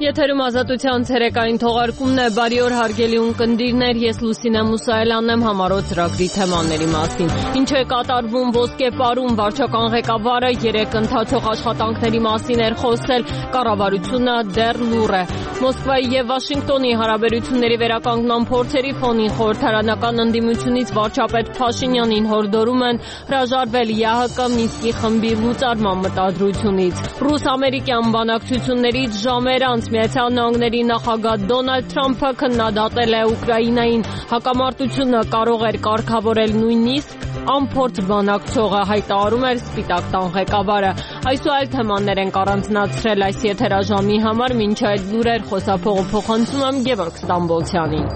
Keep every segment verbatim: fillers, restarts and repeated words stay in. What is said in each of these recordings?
Եթերում ազատության ցերեկային թողարկումն է, բարի օր հարգելի ունկնդիրներ, ես Լուսինե Մուսայելյանն եմ, համառոտ ծրագրի թեմաների մասին։ Ինչ է կատարվում Ոսկե վարչական ղեկավարը երեք ընթացող աշխատանքների մասին էր խոսել, կառավարությունը դեռ լուռ է։ Մոսկվայի եւ Վաշինգտոնի հարաբերությունների վերականգնման փորձերի ֆոնին խորհրդարանական ընդդիմությունից վարչապետ Փաշինյանին հորդորում են հրաժարվել ԵԱՀԿ Մինսկի խմբի լուծարման մտադրությունից։ Ռուս-ամերիկյան բանակցություններից ժամեր անց Միացյալ Նահանգների նախագահ Դոնալդ Թրամփը քննադատել է Ուկրաինային, հակամարտությունը կարող էր կարգավորել նույնիսկ անփորձ բանակցողը, հայտարարում էր Սպիտակ տան ղեկավարը։ Այս ու այլ թեմաներ ենք առանձնացրել այս եթերաժամի համար, մինչ այդ լուրեր խոսափողը փոխանցում եմ Գևորգ Ստամբոլցյանին։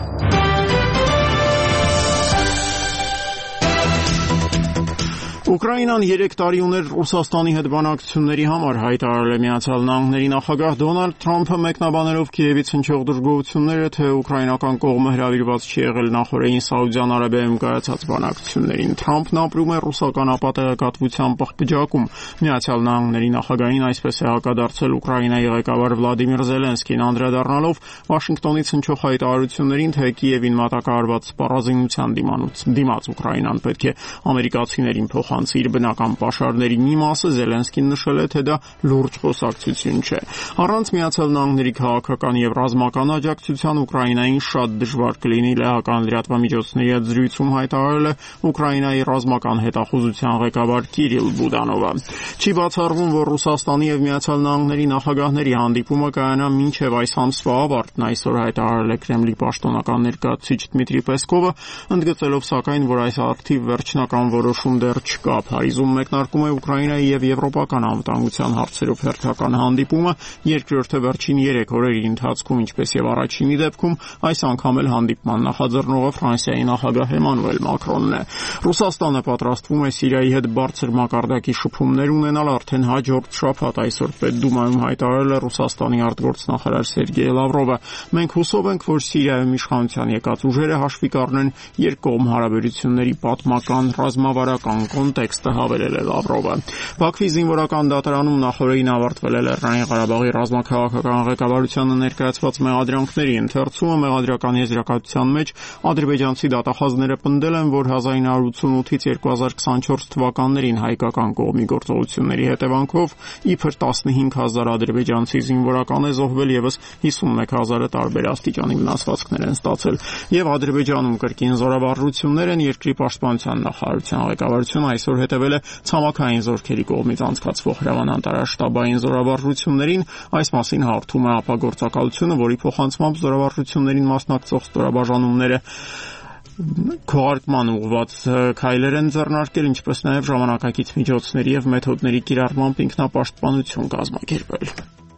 Ուկրաինան երեք տարի ուներ Ռուսաստանի հետ բանակցությունների համար, հայտարարել է Միացյալ Նահանգների նախագահ Դոնալդ Թրամփը մեկնաբանելով Կիևից հնչող դժգոհությունները, թե ուկրաինական կողմը հրավիրված չի եղել նախորդին Սաուդյան Արաբիայում կայացած բանակցություններին։ Թրամփն ապրում է ռուսական ապատեգատվության պղպջակում։ Միացյալ Նահանգների նախագահին այսպես է հակադարձել Ուկրաինայի ղեկավար Վլադիմիր Զելենսկին, անդրադառնալով Վաշինգտոնից հնչող հայտարարություններին, թե Կիևին մատակարարված սպառազինության դիմաց Ուկրաինան պետք է ամերիկացիներին փոխանցի իր բնական պաշարների մի մասը, Զելենսկին նշել է, թե դա լուրջ խոսակցություն չէ։ Առանց Միացյալ Նահանգների քաղաքական եւ ռազմական աջակցության Ուկրաինային շատ դժվար կլինի, լեհական լրատվամիջոցների հետ զրույցում հայտարարել է Ուկրաինայի ռազմական հետախուզության ղեկավար Կիրիլ Բուդանովը։ Չի բացառվում, որ Ռուսաստանի եւ Միացյալ Նահանգների նախագահների հանդիպումը կայանա մինչեւ այս ամսվա ավարտն, այսօր հայտարարել է Կրեմլի պաշտոնական ներկայացուցիչ Դմիտրի Պեսկովը, ընդգծելով սակայն, որ այս ակտիվ վերջնական որոշում դեռ չկա։ Փարիզում մեկնարկում է Ուկրաինայի եւ եվրոպական անվտանգության հարցերով հերթական հանդիպումը, երկրորդը վերջին երեք օրերի ընթացքում, ինչպես եւ առաջինի դեպքում, այս անգամ էլ հանդիպման նախաձեռնողը Ֆրանսիայի նախագահ Էմանուել Մակրոնն է։ Ռուսաստանը պատրաստվում է Սիրիայի հետ բարձր մակարդակի շփումներ ունենալ արդեն հաջորդ շաբաթ, այսօր Պետդումայում հայտարարել է Ռուսաստանի արտգործնախարար Սերգեյ Լավրովը։ Մենք հուսով ենք, որ Սիրիայում իշխանության եկած ուժերը հաշվի կառնեն երկկողմ հարաբերությունների պատմական ռազմավարական կոնտեքստը, հավելել է Լավրովը։ Բաքվի զինվորական դատարանում նախորդին ավարտվել է Լեռնային Ղարաբաղի ռազմաքաղաքական ղեկավարությանը ներկայացված մեղադրանքների ընթերցումը։ Մեղադրական եզրակացության մեջ ադրբեջանցի դատախազները պնդել են, որ հազար ինը հարյուր ութսունութից երկու հազար քսանչորս թվականներին հայկական կողմի գործողությունների հետևանքով իբր տասնհինգ հազար ադրբեջանցի զինվորական է զոհվել, եւս հիսունմեկ հազարը տարբեր աստիճանի վնասվածքներ են ստացել, եւ Ադրբեջանում կրկին զորավարժություններ են։ Երկրի պաշտպանության նախարարության ղեկավարությունը այսօր հետևել է ցամաքային զորքերի կողմից անցկացվող հրամանատարաշտաբային զորավարժություններին։ Այս մասին հարթում է ապագործակալությունը, որի փոխանցմամբ զորավարժություններին մասնակցող ստորաբաժանումները քողարկման ուղղված քայլեր են ձեռնարկել, ինչպես նաև ժամանակակից միջոցների եւ մեթոդների կիրառմամբ ինքնապաշտպանություն կազմակերպել։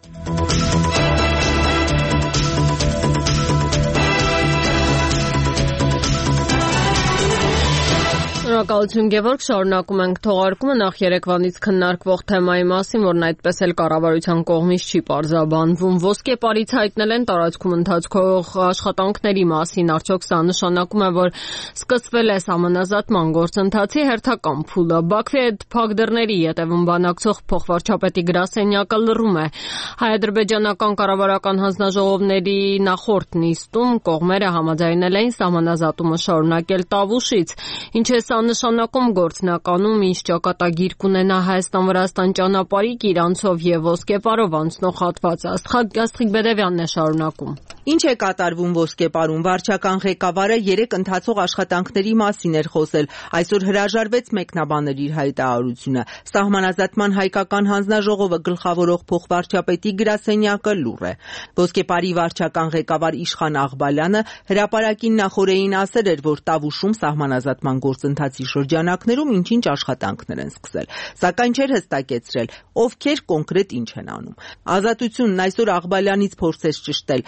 Շնորհակալություն Գևորգ, շարունակում ենք թողարկումը նախ երեկվանից քննարկվող թեմայի մասին, որն այդպես էլ կառավարության կողմից չի պարզաբանվում։ Ոսկե պարից հայտնել են տարածքում ընթացող աշխատանքների մասին, արդյոք սա նշանակում է, որ սկսվել է սահմանազատման գործընթացի հերթական փուլը։ Բաքվի հետ փակ դռների ետևում բանակցող փոխվարչապետի գրասենյակը լռում է։ Հայ-ադրբեջանական կառավարական հանձնաժողովների նախորդ նիստում կողմերը համաձայնել էին սահմանազատումը շարունակել Տավուշից, ինչ է սա նշանակում գործնականում, ինչ ճակատագիր կունենա Հայաստան-Վրաստան ճանապարհի Կիրանցով եւ Ոսկեպարով անցնող հատվածը։ Աստղիկ Բեդևյանն է շարունակում։ Ինչ է կատարվում Ոսկեպարում։ Վարչական ղեկավարը երեք ընթացող աշխատանքների մասին էր խոսել, այսօր հրաժարվեց մեկնաբանել իր հայտարարությունը։ Սահմանազատման հայկական հանձնաժողովը գլխավորող փոխվարչապետի գրասենյակը լուռ է։ Ոսկեպարի վարչական ղեկավար Իշխան Աղբալյանը հրապարակին նախորդին ասել էր, որ Տավուշում սահմանազատման գործընթացի շրջանակներում ինչ-ինչ աշխատանքներ են սկսել, սակայն չէր հստակեցրել, ովքեր կոնկրետ ինչ են անում։ Ազատությունն այսօր Աղբալյանից փորձեց ճշտել, ինչ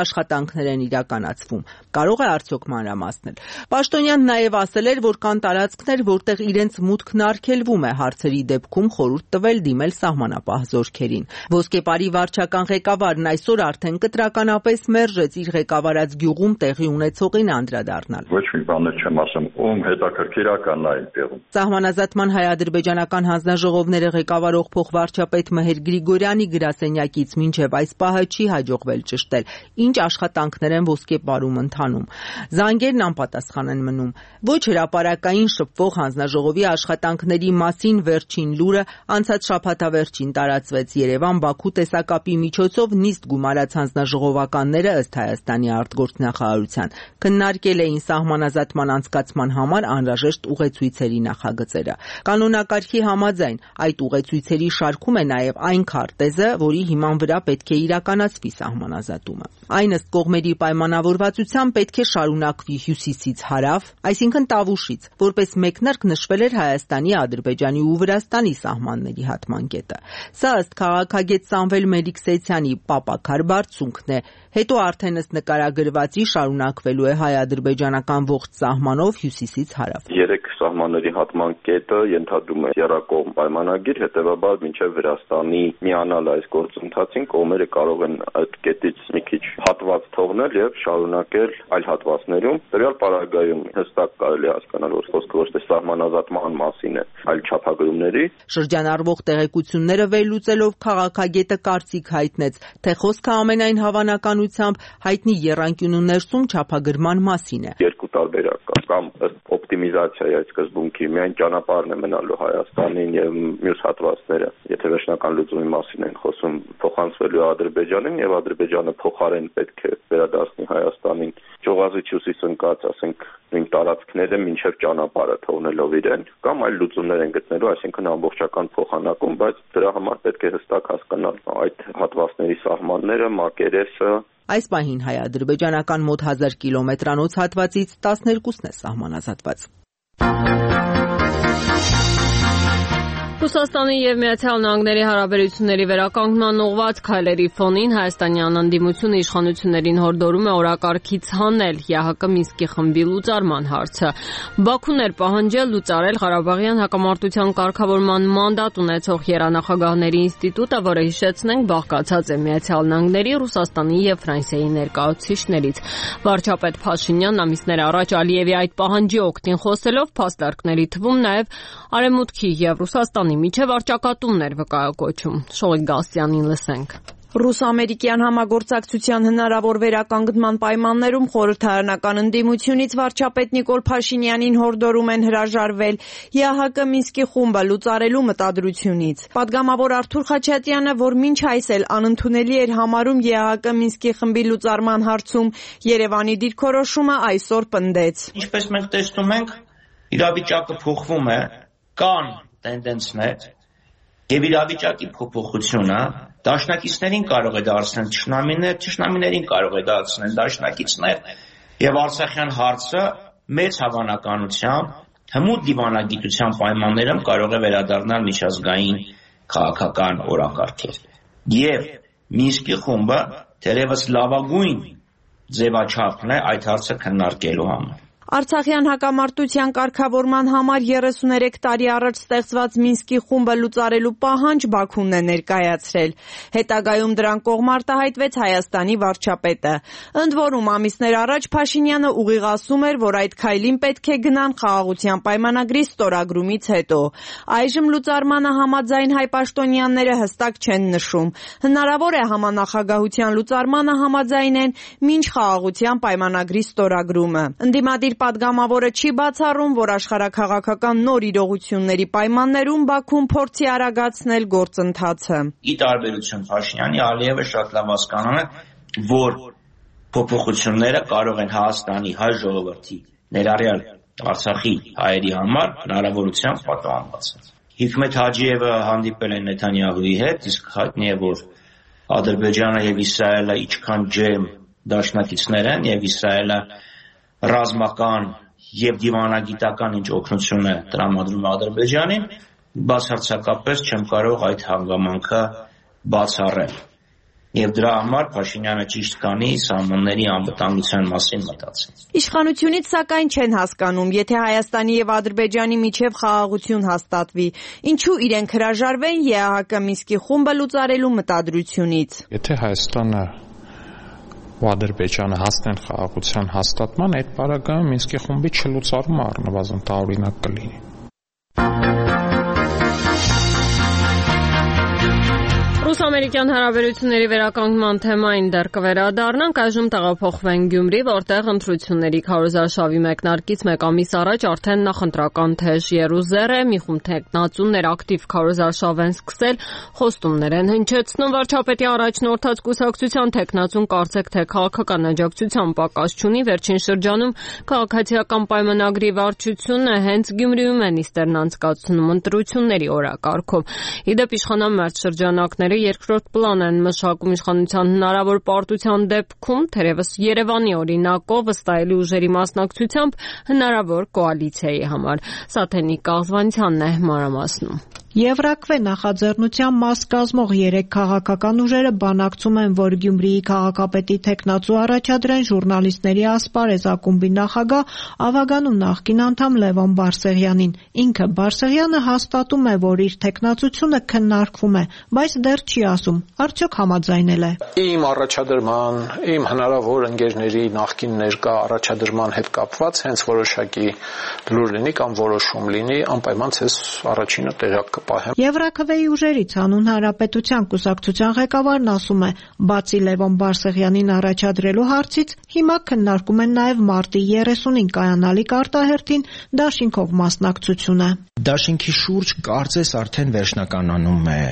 աշխատանքներ են իրականացվում։ Կարող է արդյոք մանրամասնել։ Պաշտոնյան նաև ասել էր, որ կան տարածքներ, որտեղ իրենց մուտքն արգելվում է, հարցերի դեպքում խորհուրդ տվել դիմել սահմանապահ զորքերին։ Ոսկեպարի վարչական ղեկավարն այսօր արդեն կտրականապես մերժեց իր ղեկավարած գյուղում տեղի ունեցողին անդրադառնալ։ Ոչ մի բան չեմ ասում, ում հետաքրքիրական է այդտեղում։ Սահմանազատման հայ-ադրբեջանական հանձնաժողովները ղեկավարող փոխվարչապետ Մհեր Գրիգորյանի գրասենյակից մինչև այս պահը չի հաջողվել ճշտել, ինչ աշխատանքներ են ոսկեպարում ընթանում։ Զանգերն անպատասխան են մնում։ Ոչ հրապարակային շփվող հանձնաժողովի աշխատանքների մասին վերջին լուրը անցած շաբաթավերջին տարածվեց։ Երևան-Բաքու տեսակապի միջոցով նիստ գումարած հանձնաժողովականները ըստ Հայաստանի արտգործնախարարության քննարկել էին սահմանազատման անցկացման համար անհրաժեշտ ուղեցույցերի նախագծերը։ Կանոնակարգի համաձայն այդ ուղեցույցերի շարքում է նաև այն քարտեզը, որի հիման վրա պետք է իրականացվի սահմանազատումը։ Այն ըստ կողմերի պայմանավորվածության պետք է շարունակվի հյուսիսից հարավ, այսինքն Տավուշից, որպես մեկնարկ նշվել էր Հայաստանի, Ադրբեջանի ու Վրաստանի սահմանների հատման կետը։ Սա ըստ քաղաքագետ Սամվել Մելիքսեթյանի պապաքար բարձունքն է, հետո արդեն ըստ նկարագրվածի շարունակվելու է հայ-ադրբեջանական ողջ սահմանով հյուսիսից հարավ։ Երեք սահմանների հատման կետը ենթադրում է եռակողմ պայմանագիր, հետևաբար մինչև Վրաստանի միանալ այս գործընթացին կողմերը կարող են այդ կետից մի քիչ հատված թողնել եւ շարունակել այլ հատվածներում։ Տվյալ պարագայում հստակ կարելի է հասկանալ, որ խոսքը ոչ թե սահմանազատման մասին է, այլ չափագրումների։ Շրջանառվող տեղեկությունները վերլուծելով քաղաքագետը կարծիք հայտնեց, թե խոսքը ամենայն հավանականությամբ հայտնի եռանկյունու ներսում չափագրման մասին է։ Երկու տարբերակ կա, կամ ըստ օպտիմիզացիայի այդ սկզբունքի միայն ճանապարհն է մնալու Հայաստանին եւ մյուս հատվածները, եթե վերջնական լուծումի մասին են խոսում, փոխանցվելու Ադրբեջանին եւ Ադրբեջանը փոխարեն պետք է վերադարձնի Հայաստանին ճյուղազիչ հյուսիս ընկած, ասենք, նույն տարածքները մինչև ճանապարհը թողնելով իրեն, կամ այլ լուծումներ են գտնելու, այսինքն ամբողջական փոխանակում, բայց դրա համար պետք է հստակ հասկանալ այդ հատվածների սահմանները, մակերեսը։ Այս պահին հայ-ադրբեջանական մոտ հազար կիլոմետրանոց հատվածից տասներկուսն է սահմանազատված։ Ռուսաստանի եւ Միացյալ Նահանգների հարաբերությունների վերականգնման ուղղված քայլերի ֆոնին հայաստանյան ընդդիմությունը իշխանություններին հորդորում է օրակարգից հանել ԵԱՀԿ Մինսկի խմբի լուծարման հարցը։ Բաքուն էր պահանջել լուծարել Ղարաբաղյան հակամարտության կարգավորման մանդատ ունեցող երանախագահների ինստիտուտը, որը հիշեցնենք բաղկացած է Միացյալ Նահանգների, Ռուսաստանի եւ Ֆրանսիայի ներկայացուցիչներից։ Վարչապետ Փաշինյանն ամիսներ առաջ Ալիևի այդ պահանջի օգտին խոսելով փաստարկների թվում նաեւ Արևմուտքի եւ Ռուսաստանի միջև առճակատումներ վկայակոչում։ Շողիկ Գասյանին լսենք։ Ռուս-ամերիկյան համագործակցության հնարավոր վերականգնման պայմաններում խորհրդարանական ընդդիմությունից վարչապետ Նիկոլ Փաշինյանին հորդորում են հրաժարվել ԵԱՀԿ Մինսկի խումբը լուծարելու մտադրությունից։ Պատգամավոր Արթուր Խաչատյանը, որ մինչ այս էլ անընդունելի էր համարում ԵԱՀԿ Մինսկի խմբի լուծարման հարցում Երևանի դիրքորոշումը, այսօր պնդեց։ Ինչպես մենք տեսնում ենք, իրավիճակը փոխվում է, կան տենդենսներ եւ իրավիճակի փոփոխությունը դաշնակիցներին կարող է դարձնել ճշնամիներ, ճշնամիներին կարող է դարձնել դաշնակիցներ եւ Արցախյան հարցը մեծ հավանականությամբ հմուտ դիվանագիտության պայմաններում կարող է վերադառնալ միջազգային քաղաքական օրակարգեր։ Եվ Մինսկի խումբը թերևս լավագույն ձևաչափն է այդ հարցը քննարկելու համար։ Արցախյան հակամարտության կարգավորման համար երեսուներեք տարի առաջ ստեղծված Մինսկի խումբը լուծարելու պահանջ Բաքուն է ներկայացրել։ Հետագայում դրան կողմ արտահայտվեց Հայաստանի վարչապետը։ Ընդ որում ամիսներ առաջ Փաշինյանը ուղիղ ասում էր, որ այդ քայլին պետք է գնան խաղաղության պայմանագրի ստորագրումից հետո։ Այժմ լուծարմանը համաձայն հայ պաշտոնյաները հստակ չեն նշում։ Հնարավոր է համանախագահության լուծարմանը համաձայնեն մինչ խաղաղության պայմանագրի ստորագրումը։ Ընդդիմադիր պատգամավորը չի բացառում, որ աշխարհաքաղաքական նոր իրողությունների պայմաններում Բաքուն փորձի արագացնել գործընթացը։ Ի տարբերություն Փաշինյանի, Ալիևը շատ լավ հասկանում է, որ փոփոխությունները կարող են Հայաստանի հայ ժողովրդի, ներառյալ Արցախի հայերի համար հնարավորությամբ պատահական։ Հիկմետ Հաջիևը հանդիպել է Նեթանյահուի հետ, իսկ հայտնի է, որ Ադրբեջանը եւ Իսրայելը ինչքան ջերմ դաշնակիցներ են եւ Իսրայելը ռազմական եւ դիվանագիտական ինչ օգնություն է տրամադրում Ադրբեջանին, բացարձակապես չեմ կարող այդ հանգամանքը բացառել։ Եվ դրա համար Փաշինյանը ճիշտ կանի սահմանների անվտանգության մասին մտածի։ Իշխանությունից սակայն չեն հասկանում, եթե Հայաստանի եւ Ադրբեջանի միջև խաղաղություն հաստատվի, ինչու իրենք հրաժարվեն ԵԱՀԿ Մինսկի խումբը լուծարելու մտադրությունից։ Եթե Հայաստանը ու Ադրբեջանը հասնեն խաղաղության հաստատման, այդ պարագայում Մինսկի խումբի չլուծարումը առնվազն տարօրինակ կլինի։ Ռուս-ամերիկյան հարաբերությունների վերականգնման թեմային դեռ կվերադառնանք, այժմ տեղափոխվենք Գյումրի, որտեղ ընտրությունների քարոզարշավի մեկնարկից մեկ ամիս առաջ արդեն նախընտրական թեժ եռուզեռ է, մի խումբ թեկնածուներ ակտիվ քարոզարշավ են սկսել, խոստումներ են հնչեցնում, վարչապետի առաջնորդած կուսակցության թեկնածուն կարծեք թե քաղաքական աջակցության պակաս չունի, վերջին շրջանում քաղաքացիական պայմանագրի վարչությունը հենց Գյումրիում է նիստերն անցկացնում ընտրությունների օրակարգով։ Իդեպ իշխանամերձ շրջանակները երկրորդ պլան են մշակում իշխանության հնարավոր պարտության դեպքում, թերևս Երևանի օրինակով վստահելի ուժերի մասնակցությամբ հնարավոր կոալիցիայի համար։ Սաթենիկ Կաղզվանցյանն է մանրամասնում։ Եվրակվե նախաձեռնության մաս կազմող երեք քաղաքական ուժերը բանակցում են, որ Գյումրիի քաղաքապետի թեկնածու առաջադրեն ժուրնալիստների ասպարեզ ակումբի նախագահ Ավագանու նախկին անդամ Լևոն Բարսեղյանին։ Ինքը Բարսեղյանը հաստատում է, որ իր թեկնածությունը քննարկվում է, բայց դեռ չի ասում, արդյոք համաձայնել է։ Իմ առաջադրման, իմ հնարավոր ընկերների նախկին ներկա առաջադրման հետ կապված հենց որոշակի լուր լինի կամ որոշում լինի, անպայման ցես առաջինը տեղակ Եվրաքվեի ուժերից հանուն Հանրապետության կուսակցության ղեկավարն ասում է, բացի Լևոն Բարսեղյանին առաջադրելու հարցից, հիմա քննարկում են նաև մարտի երեսունին կայանալիք արտահերթին դաշինքով մասնակցությունը։ Դաշինքի շուրջ կարծես արդեն վերջնականանում է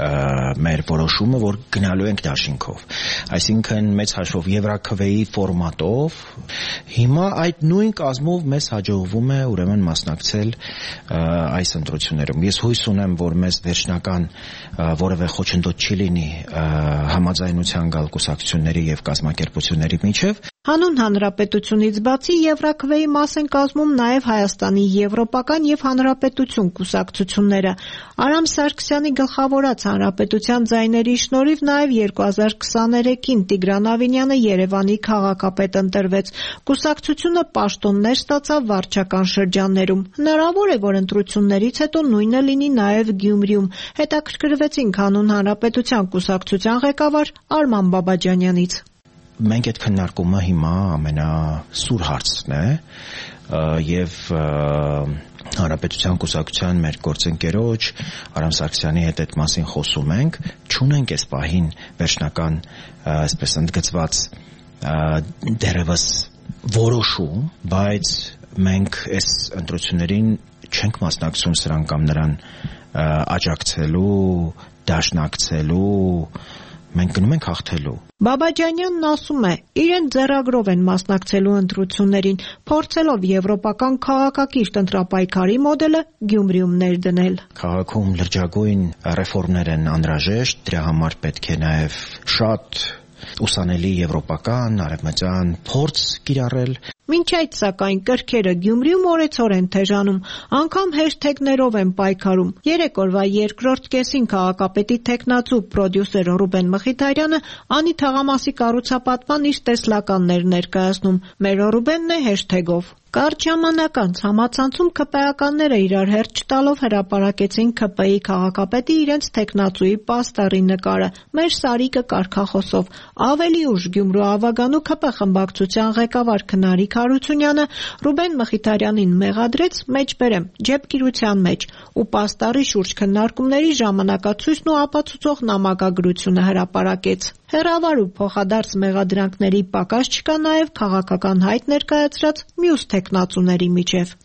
մեր որոշումը, որ գնալու ենք դաշինքով։ Այսինքն մեծ հաշվով Եվրաքվեի ֆորմատով հիմա այդ նույն կազմով մեզ հաջողվում է ուրեմն մասնակցել այս ընտրություններում։ Ես հույս ունեմ, որ մեզ վերջնական որևէ խոչընդոտ չի լինի համաձայնության գալ կուսակցությունների եւ կազմակերպությունների միջև։ Հանուն Հանրապետությունից բացի Եվրաքվեի մաս են կազմում նաև Հայաստանի Եվրոպական եւ Հանրապետություն կուսակցությունները։ Արամ Սարգսյանի գլխավորած Հանրապետության ձայների շնորհիվ նաև երկու հազար քսաներեքին Տիգրան Ավինյանը Երևանի քաղաքապետ ընտրվեց։ Կուսակցությունը պաշտոններ ստացավ վարչական շրջաններում։ Հնարավոր է, որ ընտրություններից հետո նույնը լինի նաև Գյումրիում։ Հետաքրքրվեցինք հանուն Հանրապետության կուսակցության ղեկավար Արման Բաբաջանյանից։ Մենք այդ քննարկումը հիմա ամենասուր հարցն է եւ Հանրապետության կուսակցության մեր գործընկերոջ Արամ Սարգսյանի հետ այդ մասին խոսում ենք, չունենք այս պահին վերջնական, այսպես ընդգծված դերևս որոշում, բայց մենք այս ընտրություններին չենք մասնակցում սրան կամ նրան աջակցելու, դաշնակցելու, մենք գնում ենք հաղթելու։ Բաբաջանյանն ասում է, իրեն ձեռագրով են մասնակցելու ընտրություններին, փորձելով եվրոպական քաղաքակիրթ ընտրապայքարի մոդելը Գյումրիում ներդնել։ Քաղաքում լրջագույն ռեֆորմներ են անհրաժեշտ, դրա համար պետք է նաև շատ ուսանելի եվրոպական, արևմտյան փորձ կիրառել։ Մինչ այդ սակայն կրքերը Գյումրիում օրեցօր են թեժանում, անգամ հեշթեգներով են պայքարում։ Երեք օրվա երկրորդ կեսին քաղաքապետի թեկնածու պրոդյուսեր Ռուբեն Մխիթարյանը անի թաղամասի կառուցապատման իր տեսլականներ ներկայացնում։ Մեր Ռուբենն է հեշթեգով։ Կարճ ժամանակ անց համացանցում ՔՊԷ-ականները իրար հերթ չտալով հրապարակեցին ՔՊ-ի քաղաքապետի իրենց թեկնածուի պաստառի նկարը, մեր Սարիկը կարգախոսով։ Ավելի ուշ Գյումրու Ավագանու ՔՊ խմբակցության ղեկավար Քնարիկ Հարությունյանը Ռուբեն Մխիթարյանին մեղադրեց մեջբերեմ ջեպկիրության մեջ ու պաստառի շուրջ քննարկումների ժամանակացույցն ու ապացուցող նամակագրությունը հրապարակեց։ Հեռավար ու փոխադարձ մեղադրանքների պակաս չկա նաև քաղաքական հայտ ներկայացրած մյուս թեկնածուների միջև։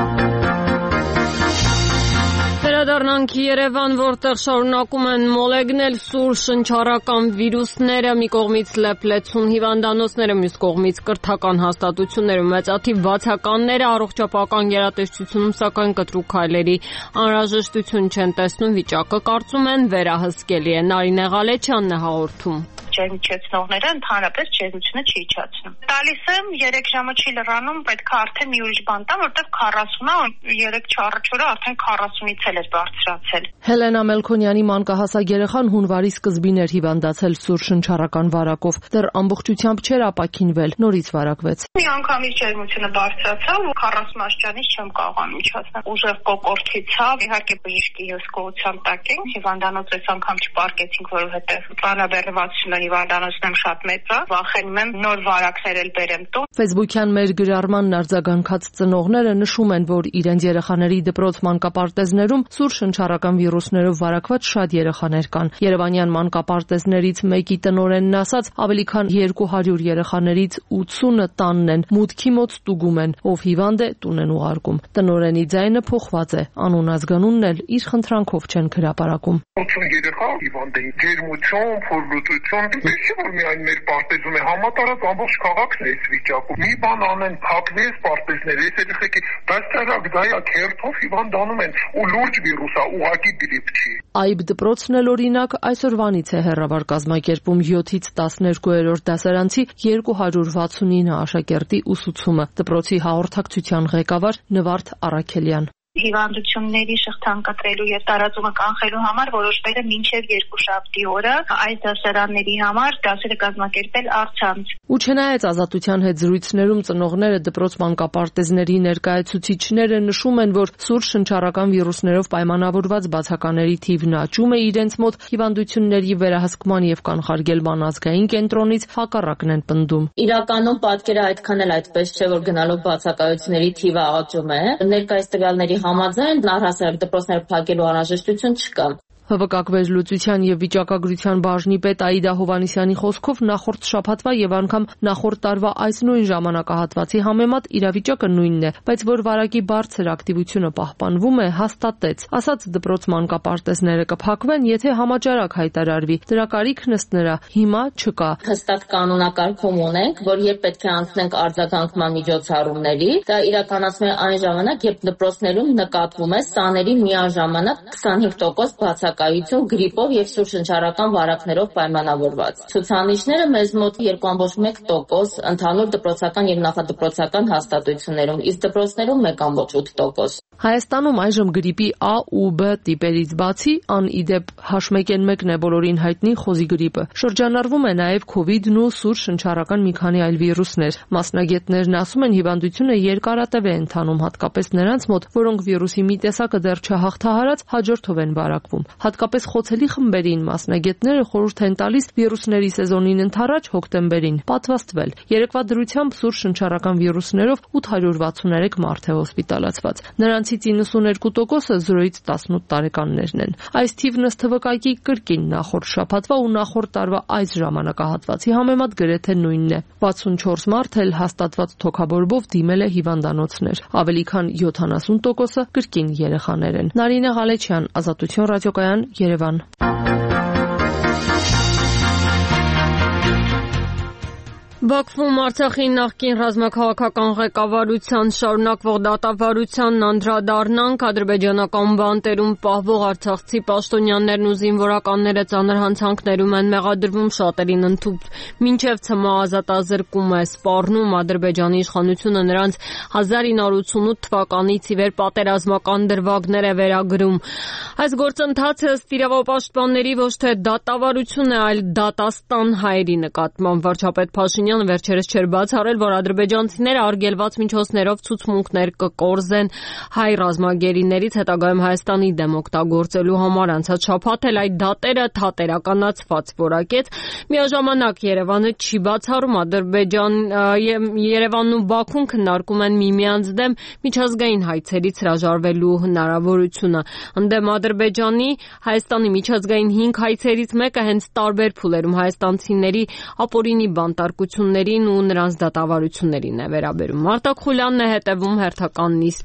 Վերադառնանք Երևան, որտեղ շարունակում են մոլեգնել սուր շնչառական վիրուսները, մի կողմից լեփլեցուն հիվանդանոցները, մյուս կողմից կրթական հաստատությունները, մեծաթիվ բացականները առողջապահական գերատեսչությունում սակայն կտրուկ քայլերի անհրաժեշտություն չեն տեսնում, վիճակը կարծում են վերահսկելի է։ Նարինե Ղալեչյանն է հաղորդում։ ջերմիչեցնողները ընդհանրապես ջերմությունը չի իջացնում։ Տալիս եմ երեք ժամը չի լրանում, պետք է արդեն մի ուրիշ բան տամ, որտեղ քառասուն է, երեք չառաջորը արդեն քառասունից էլ է բարձրացել։ Հելենա Մելքոնյանի մանկահասակ երեխան հունվարի սկզբին էր հիվանդացել սուր շնչառական վարակով։ Դեռ ամբողջությամբ չէր ապաքինվել, նորից վարակվեց։ Մի անգամից ջերմությունը բարձրացավ, քառասուն աստիճանից չեմ կարողանում իջացնել։ Ուժեղ կոկորդի ցավ, իհարկե բժշկի հսկողության տակ ենք, հիվանդանոց այս անգամ չպարկեցինք, որովհետև բանաբեռնվածությունը հիվանդանոցն եմ շատ մեծ է, վախենում եմ նոր վարակներ էլ բերեմ տուն։ Facebook-յան մեր գրառմանն արձագանքած ծնողները նշում են, որ իրենց երեխաների դպրոց մանկապարտեզներում սուր շնչառական վիրուսներով վարակված շատ երեխաներ կան։ Երևանյան մանկապարտեզներից մեկի տնօրենն ասաց, ավելի քան երկու հարյուր երեխաներից ութսունը տանն են, մուտքի մոտ ստուգում են, ով հիվանդ է տուն են ուղարկում։ Տնօրենի ձայնը փոխված է, անուն ազգանունն էլ իր խնդրանքով չեն հրապարակում։ ութսուն երեխա հիվանդ են, ջերմություն, փորլուծություն, դե որ միայն մեր պարտեզում է, համատարած ամբողջ քաղաքն է այս վիճակում։ Մի բան անեն, փակվի այս պարտեզները, այս երեխեքի բացառակ դա է, քերթով հիվանդանում են ու լուրջ վիրուս է, ուղղակի գրիպ չի։ Այբ դպրոցն էլ օրինակ այսօրվանից է հեռավար կազմակերպում յոթից տասներկուերորդ դասարանցի երկու հարյուր վաթսունինը աշակերտի ուսուցումը։ Դպրոցի հաղորդակցության ղեկավար Նվարդ Առաքելյան։ Հիվանդությունների շղթան կտրելու եւ տարածումը կանխելու համար որոշվել է մինչեւ երկուշաբթի օրը այս դասարանների համար դասերը կազմակերպել առցանց։ Ու չնայած ազատության հետ զրույցներում ծնողները դպրոց մանկապարտեզների ներկայացուցիչները նշում են, որ սուր շնչառական վիրուսներով պայմանավորված բացակաների թիվն աճում է իրենց մոտ, հիվանդությունների վերահսկման եւ կանխարգելման ազգային կենտրոնից հակառակն են պնդում։ Իրականում պատկերը այդքան էլ այդպես չէ, որ գնալով բացակայությունների թիվը աճում է։ Ներկայիս տվյալների համաձայն առհասարակ դպրոցներ փակելու անհրաժեշտություն չկա։ Հվկակվեժլուծության եւ վիճակագրության բաժնի պետ Աիդա Հովանիսյանի խոսքով նախորդ շաբաթվա եւ անգամ նախորդ տարվա այս նույն ժամանակահատվածի համեմատ իրավիճակը նույնն է, բայց որ վարակի բարձր ակտիվությունը պահպանվում է, հաստատեց։ Ասաց դպրոց մանկապարտեզները կփակվեն, եթե համաճարակ հայտարարվի։ Դրա կարիքն ըստ նրա հիմա չկա։ Հստակ կանոնակարգում ունենք, որ երբ պետք է անցնենք արձագանքման միջոցառումների, դա իրականացվում է այն ժամանակ, երբ դպրոցներում նկատվում է սաների միաժամանակ քսանհինգ տոկոս բացակայություն գրիպով եւ սուր շնչառական վարակներով պայմանավորված։ Ցուցանիշները մեզ մոտ երկու կόμμα մեկ տոկոս ընդհանուր դպրոցական եւ նախադպրոցական հաստատություններում, իսկ դպրոցներում մեկ կόμма ութ տոկոս։ Հայաստանում այժմ գրիպի A ու B տիպերից բացի ան իդեպ H մեկ N մեկն է բոլորին հայտնի խոզի գրիպը։ Շրջանառվում է նաև քովիդն ու սուր շնչառական մի քանի այլ վիրուսներ։ Մասնագետներն ասում են, հիվանդությունը երկարատև է ընթանում, հատկապես նրանց մոտ, որոնք վիրուսի մի տեսակը դեռ չհաղթահարած հաջորդով են վարակվում։ Հատկապես խոցելի խմբերին մասնագետները խորհուրդ են տալիս վիրուսների սեզոնին ընդառաջ հոկտեմբերին պատվաստվել։ Երեկվա դրությամբ սուր շնչառական վիրուսներով ութ հարյուր վաթսուներեք մարդ է հոսպիտալացված։ Նրանցից իննսուներկու տոկոսը զրոյից տասնութ տարեկաններն են։ Այս թիվն ըստ վկայակի կրկին նախորդ շաբաթվա ու նախորդ տարվա այս ժամանակահատվածի համեմատ գրեթե նույնն է։ վաթսունչորս մարդ էլ հաստատված թոքաբորբով դիմել է հիվանդանոցներ։ Ավելի քան յոթանասուն տոկոսը կրկին երեխաներ են։ Նարինե Ղալեչյան, Ազատություն ռադիոկայան, Երևան։ Բաքվում Արցախի նախկին ռազմաքաղաքական ղեկավարության շարունակվող դատավարությանն անդրադառնանք, ադրբեջանական բանտերում պահվող արցախցի պաշտոնյաներն ու զինվորականները ծանր հանցանքներում են մեղադրվում, շատերին ընդཐུպ մինչև ցմահ ազատազրկում է սպառնում։ Ադրբեջանի իշխանությունը նրանց հազար ինը հարյուր ութսունութ թվականից ի վեր պատերազմական դրվագներ է վերագրում։ Այս գործընթացը ըստ իրավապաշտպանների ոչ թե դատավարություն է, այլ դատաստան հայերի նկատմամբ։ Վարչապետ Փաշինյանը վերջերս չէր բացառել, որ ադրբեջանցիները արգելված միջոցներով ցուցմունքներ կկորզեն հայ ռազմագերիներից հետագայում Հայաստանի դեմ օգտագործելու համար։ Անցած շաբաթ էլ այդ դատերը թատերականացված որակեց։ Միաժամանակ Երևանը չի բացառում Ադրբեջան Երևանն ու Բաքուն քննարկում են միմյանց դեմ միջազգային հայցերից հրաժարվելու հնարավորությունը։ Ընդդեմ Ադրբեջանի Հայաստանի միջազգային հինգ հայցերից մեկը հենց տարբեր փուլերում հայաստանցիների ապօրինի բանտարկություններին ու նրանց դատավարություններին է վերաբերում։ Մարտակ Խուլյանն է հետևում հերթական նիստին։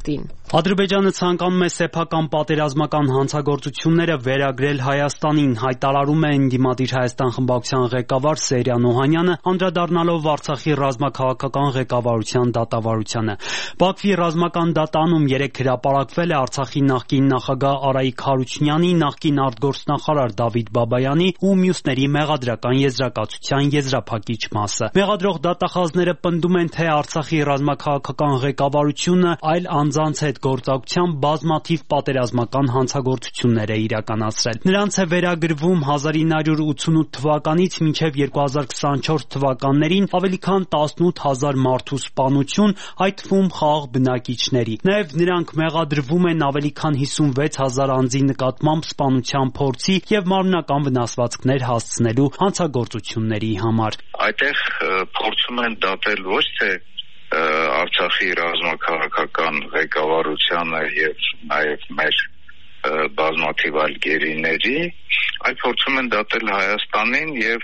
Ադրբեջանը ցանկանում է սեփական պատերազմական հանցագործությունները վերագրել Հայաստանին, հայտարարում է Ընդդիմադիր Հայաստան խմբակցության ղեկավար Սերյան Օհանյանը, անդրադառնալով Արցախի ռազմաքաղաքական ղեկավարության դատավարությանը։ Բաքվի ռազմական դատանում երեկ հրապարակվել է Արցախի նախկին նախագահ Արայիկ Հարությունյանի, նախկին արտգործնախարար Դավիթ Բաբայանի ու մյուսների մեղադրական եզրակացության եզրափակիչ մասը։ Մեղադրող դատախազները պնդում են, թե Արցախի ռազմաքաղաքական ղեկավարությունը այլ անձանց հետ գործակցությամբ բազմաթիվ պատերազմական հանցագործություններ է իրականացրել։ Նրանց է վերագրվում հազար ինը հարյուր ութսունութ թվականից մինչև երկու հազար քսանչորս թվականներին ավելի քան տասնութ հազար մարդու սպանություն, այդ թվում խաղաղ բնակիչների։ Նաև նրանք մեղադրվում են ավելի քան հիսունվեց հազար անձի նկատմամբ սպանության փորձի և մարմնական վնասվածքներ հասցնելու հանցագործությունների համար։ Այդտեղ փորձում են դատել ոչ թե Արցախի ռազմաքաղաքական ղեկավարությանը եւ նաեւ մեր բազմաթիվ այլ գերիների, այլ փորձում են դատել Հայաստանին եւ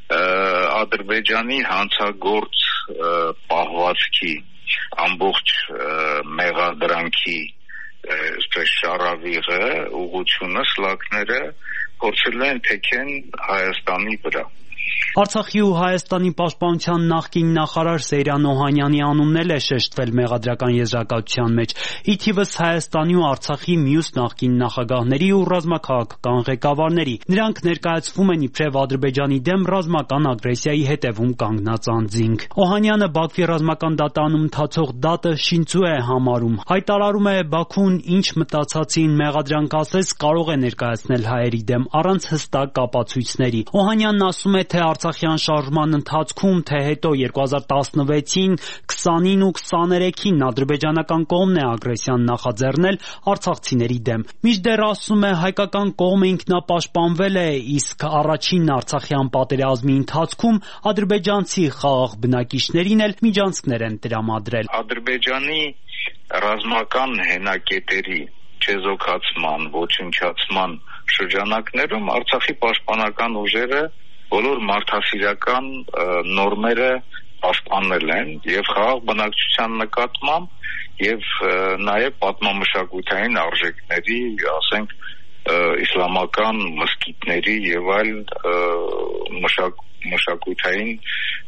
Ադրբեջանի հանցագործ պահվածքի ամբողջ մեղադրանքի այսպես շարավիղը, ուղղությունը, սլակները փորձել են թեքեն Հայաստանի վրա։ Արցախի ու Հայաստանի պաշտպանության նախկին նախարար Սերյան Օհանյանի անունն էլ է շեշտվել մեղադրական եզրակացության մեջ, ի թիվս Հայաստանի ու Արցախի մյուս նախկին նախագահների ու ռազմաքաղաքական ղեկավարների։ Նրանք ներկայացվում են իբրև Ադրբեջանի դեմ ռազմական ագրեսիայի հետևում կանգնած անձինք։ Օհանյանը Բաքվի ռազմական դատանում ընթացող դատը շինծու է համարում։ Հայտարարում է, Բաքուն ինչ մտածածին մեղադրանք ասես կարող է ներկայացնել հայերի դեմ առանց հստակ ապացույցների։ Օհանյանն ասում է, թե Արցախյան շարժման ընթացքում, թե հետո երկու հազար տասնվեցին, քսանին ու քսաներեքին ադրբեջանական կողմն է ագրեսիան նախաձեռնել արցախցիների դեմ։ Մինչդեռ ասում է, հայկական կողմը ինքնապաշտպանվել է, իսկ առաջին Արցախյան պատերազմի ընթացքում ադրբեջանցի խաղաղ բնակիչներին էլ միջանցքներ են տրամադրել։ Ադրբեջանի ռազմական հենակետերի չեզոքացման, ոչնչացման շրջանակներում Արցախի պաշտպանական ուժերը բոլոր մարդասիրական նորմերը պաշտպանել են եւ խաղաղ բնակչության նկատմամբ եւ նաեւ պատմամշակութային արժեքների, ասենք, իսլամական մզկիթների եւ այլ մշակ, մշակութային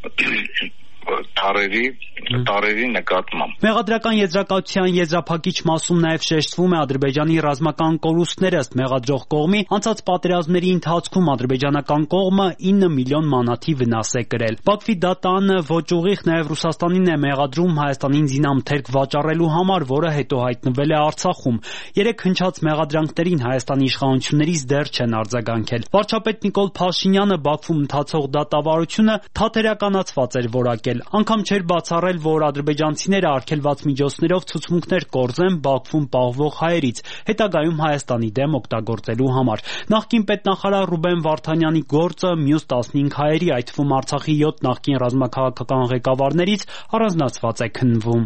տարերի տարերի նկատմամբ։ Մեղադրական եզրակացության եզրափակիչ մասում նաև շեշտվում է Ադրբեջանի ռազմական կորուստները ըստ մեղադրող կողմի, անցած պատերազմների ընթացքում ադրբեջանական կողմը ինը միլիոն մանաթի վնաս է կրել։ Բաքվի դատանը ոչ ուղիղ նաև Ռուսաստանին է մեղադրում Հայաստանին զինամթերք վաճառելու համար, որը հետո հայտնվել է Արցախում։ Երեք հնչած մեղադրանքներին Հայաստանի իշխանություններից դեռ չեն արձագանքել։ Վարչապետ Նիկոլ Փաշինյանը Բաքվում ընթացող դատավարությունը թատերականացված էր որակել։ Անգամ չէր բացառել, որ ադրբեջանցիները արգելված միջոցներով ցուցմունքներ կորզեն Բաքվում պահվող հայերից, հետագայում Հայաստանի դեմ օգտագործելու համար։ Նախկին պետնախարար Ռուբեն Վարդանյանի գործը մյուս տասնհինգ հայերի, այդ թվում Արցախի յոթ նախկին ռազմաքաղաքական ղեկավարներից առանձնացված է քննվում։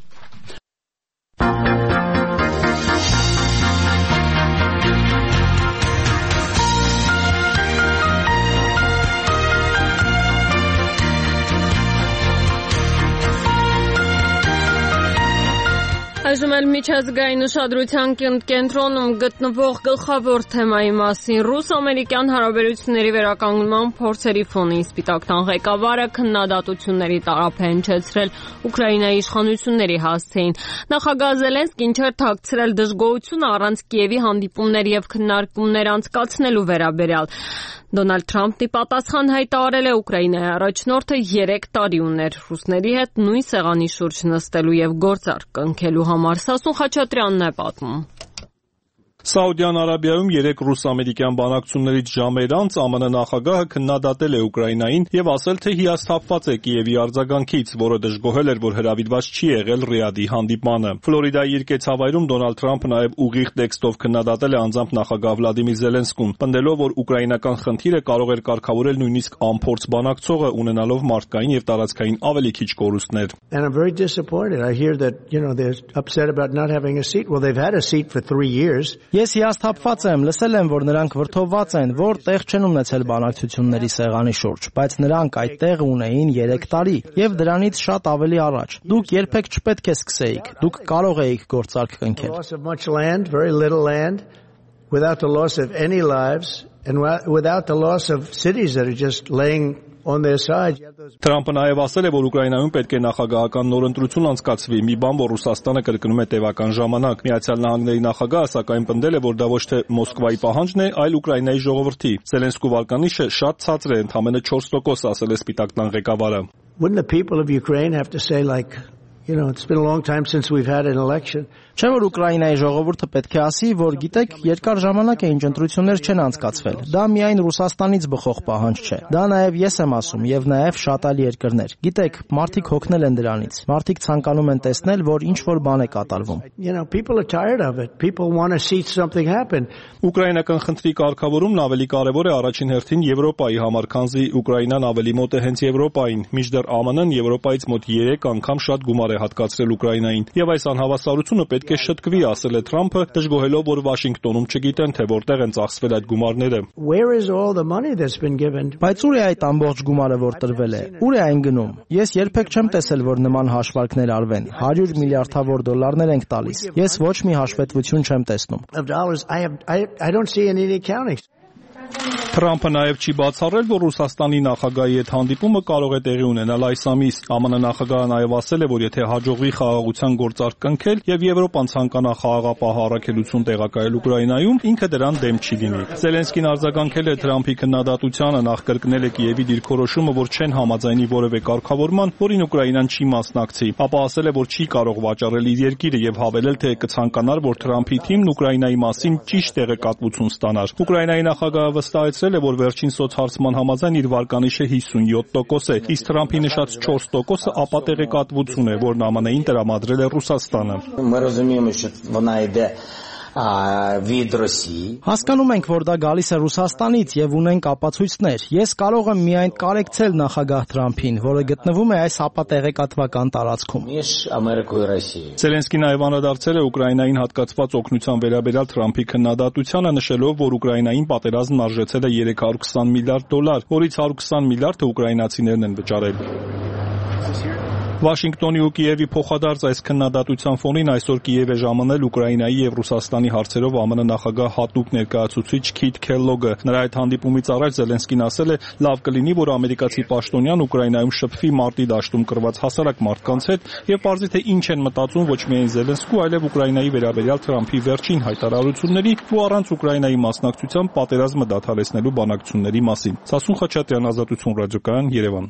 Այժմ էլ միջազգային ուշադրության կենտրոնում գտնվող գլխավոր թեմայի մասին ռուս-ամերիկյան հարաբերությունների վերականգնման փորձերի ֆոնին Սպիտակ տան ղեկավարը քննադատությունների տարափ է հնչեցրել Ուկրաինայի իշխանությունների հասցեին։ Նախագահ Զելենսկին չէր թաքցրել դժգոհությունը առանց Կիևի հանդիպումներ եւ քննարկումներ անցկացնելու վերաբերյալ։ Դոնալդ Թրամփն ի պատասխան հայտարարել է Ուկրաինայի առաջնորդը երեք տարի ուներ ռուսների հետ նույն սեղանի շուրջ նստելու եւ գործարք կնքելու համար։ Սասուն Խաչատրյանն է պատմում։ Սաուդյան Արաբիայում երեք ռուս-ամերիկյան բանակցություններից ժամեր անց ԱՄՆ նախագահը քննադատել է Ուկրաինային եւ ասել, թե հիասթափված է Կիևի արձագանքից, որը դժգոհել էր, որ հրավիրված չի եղել Ռիադի հանդիպմանը։ Ֆլորիդայի իր կեցավայրում Դոնալդ Թրամփը նաեւ ուղիղ տեքստով քննադատել է անձամբ նախագահ Վլադիմիր Զելենսկուն, պնդելով, որ ուկրաինական խնդիրը կարող էր կարգավորել նույնիսկ անփորձ բանակցողը, ունենալով մարդկային եւ տարածքային ավելի քիչ կորուստներ։ And I'm very disappointed. I hear that, you know, they're upset about not having a seat. Well, they've had a seat for three years. Ես հիասթափված եմ, լսել եմ, որ նրանք վրդովված են, որ տեղ չեն ունեցել բանակցությունների սեղանի շուրջ, բայց նրանք այդ տեղը ունեին երեք տարի եւ դրանից շատ ավելի առաջ։ Դուք երբեք չպետք է սկսեիք, դուք կարող էիք գործարք կնքել։ Without the loss of any lives and without the loss of cities that are just laying on their side. Թրամփը նաև ասել է, որ Ուկրաինայում պետք է նախագահական նորընտրություն անցկացվի, մի բան, որ Ռուսաստանը կրկնում է տևական ժամանակ։ Միացյալ Նահանգների նախագահը սակայն պնդել է, որ դա ոչ թե Մոսկվայի պահանջն է, այլ Ուկրաինայի ժողովրդի։ Զելենսկու վարկանիշը շատ ցածր է, ընդամենը չորս տոկոս, ասել է Սպիտակ տան ղեկավարը։ Wouldn't the people of Ukraine have to say like, you know, it's been a long time since we've had an election. Չէ՞ որ Ուկրաինայի ժողովուրդը պետք է ասի, որ գիտեք, երկար ժամանակ է ինչ ընտրություններ չեն անցկացվել։ Դա միայն Ռուսաստանից բխող պահանջ չէ։ Դա նաև ես եմ ասում եւ նաև շատ այլ երկրներ։ Գիտեք, մարդիկ հոգնել են դրանից։ Մարդիկ ցանկանում են տեսնել, որ ինչ որ բան է կատարվում։ You know, people are tired of it. People want to see something happen. Ուկրաինական խնդրի կարգավորումն ավելի կարևոր է առաջին հերթին Եվրոպայի համար, քանզի Ուկրաինան ավելի մոտ է հենց Եվրոպային։ Մինչդեռ Α Մ Ն-ն Եվրոպայից մոտ երեք անգամ շատ գումար է հատկացրել Ուկրաինային։ Եւ այս անհավասարությունը պետք է շտկվի, ասել է Թրամփը, դժգոհելով, որ Վաշինգտոնում չգիտեն, թե որտեղ են ծախսվել այդ գումարները։ Բայց ուր է այդ ամբողջ գումարը, որ տրվել է։ Ուր է այն գնում։ Ես երբեք չեմ տեսել, որ նման հաշվարկներ արվեն։ հարյուր միլիարդավոր դոլարներ ենք տալիս։ Ես ոչ մի հաշվետվություն չեմ տեսնում։ Թրամփը նաև չի բացառել, որ Ռուսաստանի նախագահի հետ հանդիպումը կարող է տեղի ունենալ այս ամիս։ Α Մ Ն նախագահը նաև ասել է, որ եթե հաջողվի խաղաղության գործարք կնքել եւ Եվրոպան ցանկանա խաղաղապահ առաքելություն տեղակայել Ուկրաինայում, ինքը դրան դեմ չի լինի։ Զելենսկին արձագանքել է Թրամփի քննադատությանը, նախ կրկնել է Կիևի դիրքորոշումը, որ չեն համաձայնի որևէ կարգավորման, որին Ուկրաինան չի մասնակցի, ապա ասել է, որ չի կարող վաճառել իր երկիրը եւ հավելել, թե կցանկանար, որ Թրամփի թիմն Ուկրաինայի մասին ճիշտ տեղեկատվություն ստանար։ Ուկրաինայի նախագահը վստահեցրել է, որ վերջին սոցհարցման համաձայն իր վարկանիշը հիսունյոթ տոկոս է, իսկ Թրամփի նշած չորս տոկոսը ապա տեղեկատվություն է, որն Α Մ Ն-ին տրամադրել է Ռուսաստանը։ Հասկանում ենք, որ դա գալիս է Ռուսաստանից եւ ունենք ապացույցներ։ Ես կարող եմ միայն կարեկցել նախագահ Թրամփին, որը գտնվում է այս ապատեղեկատվական տարածքում։ Զելենսկին նաև անդրադարձել է Ուկրաինային հատկացված օգնության վերաբերյալ Թրամփի քննադատությանը, նշելով, որ Ուկրաինային պատերազմն արժեցել է երեք հարյուր քսան միլիարդ դոլար, որից հարյուր քսան միլիարդը ուկրաինացիներն են վճարել։ Վաշինգտոնի ու Կիևի փոխադարձ այս քննադատության ֆոնին այսօր Կիև է ժամանել Ուկրաինայի եւ Ռուսաստանի հարցերով Α Մ Ն նախագահ հատուկ ներկայացուցիչ Քիթ Քելլոգը։ Նրա այդ հանդիպումից առաջ Զելենսկին ասել է, լավ կլինի, որ ամերիկացի պաշտոնյան Ուկրաինայում շփվի մարտի դաշտում կռված հասարակ մարդկանց հետ եւ պարզի թե ինչ են մտածում ոչ միայն Զելենսկու, այլև Ուկրաինայի վերաբերյալ Թրամփի վերջին հայտարարությունների ու առանց Ուկրաինայի մասնակցության պատերազմը դադարեցնելու բանակցությունների մասին։ Սասուն Խաչատրյան, Ազատություն ռադիոկայան, Երևան։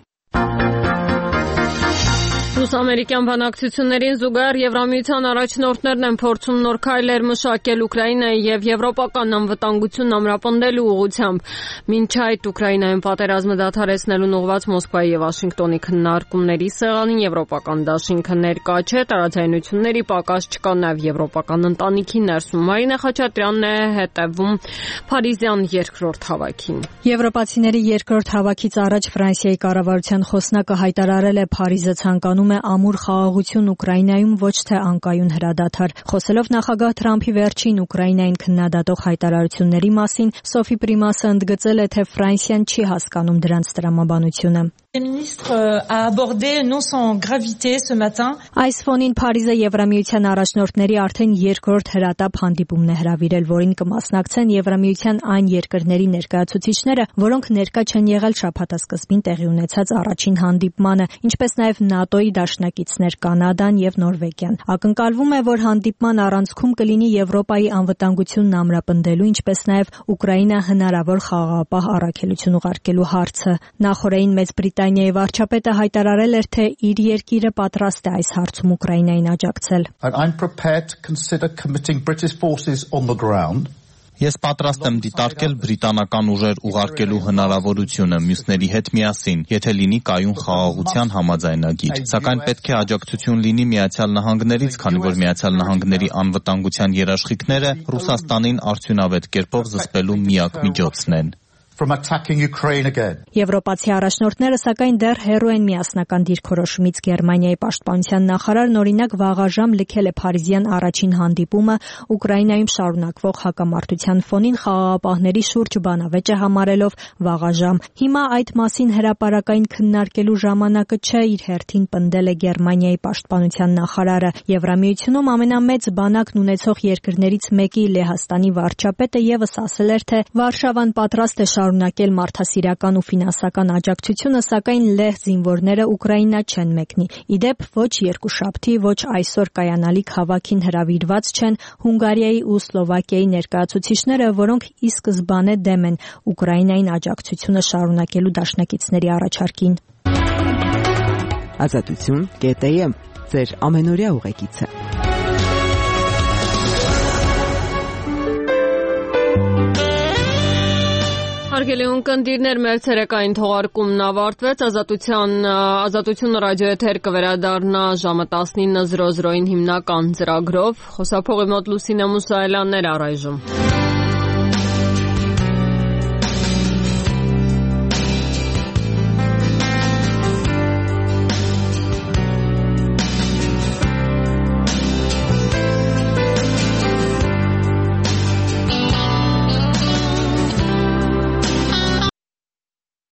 Ռուս-ամերիկյան բանակցություններին զուգահեռ Եվրամիության առաջնորդներն են փորձում նոր քայլեր մշակել Ուկրաինայի եւ եվրոպական անվտանգությունն ամրապնդելու ուղղությամբ։ Մինչ այդ Ուկրաինայում պատերազմը դադարեցնելուն ուղղված Մոսկվայի եւ Վաշինգտոնի քննարկումների սեղանին եվրոպական դաշինքը ներկա չէ, տարաձայնությունների պակաս չկա նաեւ եվրոպական ընտանիքի ներսում։ Մարինա Խաչատրյանն է հետևում Փարիզյան երկրորդ հավաքին։ Եվրոպացիների երկրորդ հավաքից առաջ Ֆրանսիայի կառավարության խոսնակը հայտարարել է Փարիզը ցանկանում է ամուր խաղաղություն Ուկրաինայում, ոչ թե անկայուն հրադադար։ Խոսելով նախագահ Թրամփի վերջին Ուկրաինային քննադատող հայտարարությունների մասին, Սոֆի Պրիմասը ընդգծել է, թե Ֆրանսիան չի հասկանում դրանց տրամաբանությունը։ Այս ֆոնին Փարիզը Եվրամիության առաջնորդների արդեն երկրորդ հրատապ հանդիպումն է հրավիրել, որին կմասնակցեն Եվրամիության այն երկրների ներկայացուցիչները, որոնք ներկա չեն եղել շաբաթասկզբին տեղի ունեցած առաջին հանդիպմանը, ինչպես նաև ՆԱՏՕ-ի դաշնակիցներ Կանադան եւ Նորվեգիան։ Ակնկալվում է, որ հանդիպման առանցքում կլինի Եվրոպայի անվտանգությունն ամրապնդելու, ինչպես նաև Ուկրաինա հնարավոր խաղաղապահ առաքելություն ուղարկելու հարցը։ Նախորդին Մեծ Բրիտանիայի վարչապետը հայտարարել էր, թե իր երկիրը պատրաստ է այս հարցում Ուկրաինային աջակցել։ Ես պատրաստ եմ դիտարկել բրիտանական ուժեր ուղարկելու հնարավորությունը մյուսների հետ միասին, եթե լինի կայուն խաղաղության համաձայնագիր։ Սակայն պետք է աջակցություն լինի Միացյալ Նահանգներից, քանի որ Միացյալ Նահանգների անվտանգության երաշխիքները Ռուսաստանին արդյունավետ կերպով զսպելու միակ միջոցն են։ from attacking Ukraine again. Եվրոպացի առաջնորդները սակայն դեռ հեռու են միասնական դիրքորոշումից։ Գերմանիայի պաշտպանության նախարարն օրինակ վաղաժամ լքել է Փարիզյան առաջին հանդիպումը Ուկրաինայում շարունակվող հակամարտության ֆոնին խաղաղապահների շուրջ բանավեճը համարելով վաղաժամ։ Հիմա այդ մասին հրապարակային քննարկելու ժամանակը չէ, իր հերթին պնդել է Գերմանիայի պաշտպանության նախարարը։ Եվրամիությունում ամենամեծ բանակն ունեցող երկրներից մեկի Լեհաստանի վարչապետը ևս ասել էր, թե Վարշավան պատրաստ է շարունակել մարդասիրական ու ֆինանսական աջակցությունը, սակայն լեհ զինվորները Ուկրաինա չեն մեկնի։ Իդեպ ոչ երկուշաբթի, ոչ այսօր կայանալիք հավաքին հրավիրված չեն Հունգարիայի ու Սլովակիայի ներկայացուցիչները, որոնք ի սկզբանե դեմ են Ուկրաինային աջակցությունը շարունակելու դաշնակիցների առաջարկին։ Ազատություն կետ է եմ, ձեր ամենօրյա ուղեկիցը։ Հարգելի ունկնդիրներ, մեր ցերեկային թողարկումն ավարտվեց։ Ազատության ազատությունը ռադիոեթեր կվերադառնա ժամը տասնինը զրո զրոյին հիմնական ծրագրով։ Խոսափողի մոտ Լուսինե Մուսայելյանն էր առայժմ։